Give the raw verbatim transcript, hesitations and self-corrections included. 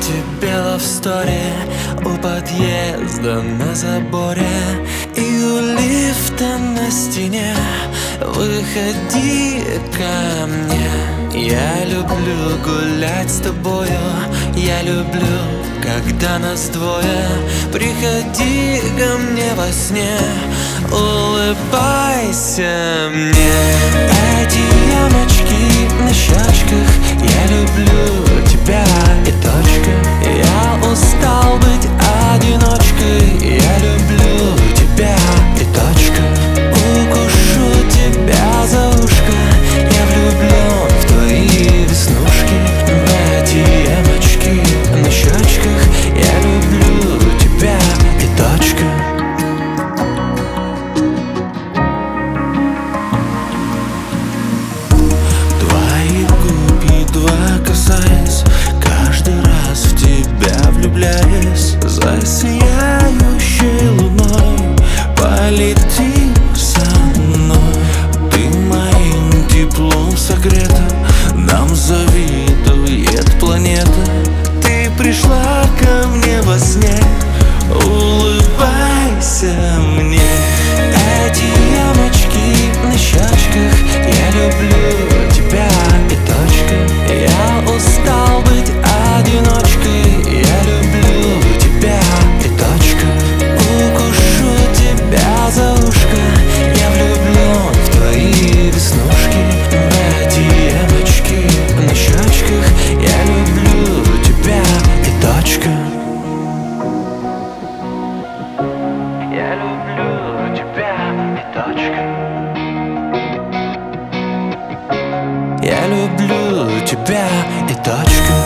тебе в сторе у подъезда на заборе и у лифта на стене. Выходи ко мне. Я люблю гулять с тобою, я люблю, когда нас двое. Приходи ко мне во сне, улыбайся мне. Эти ямочки на щечках, я люблю тебя и точка. Я устал быть одиночкой, я люблю тебя и точка. Укушу тебя за ушко, я влюблен в твои веснушки. В эти ямочки на щечках, я люблю тебя и точка. Твои губы едва касаясь, каждый раз в тебя влюбляясь, за сияющей луной полетим со мной. Ты моим теплом согрета, нам завидует планета. Ты пришла ко мне во сне, улыбайся мне. Эти ямочки на щечках, я люблю тебя и точка. Я устал быть одиночкой, я люблю тебя и точка. Укушу тебя за ушко, я влюблен в твои веснушки. В эти ямочки на щечках, я люблю тебя и точка. Я люблю тебя и точка. Я люблю тебя и точка.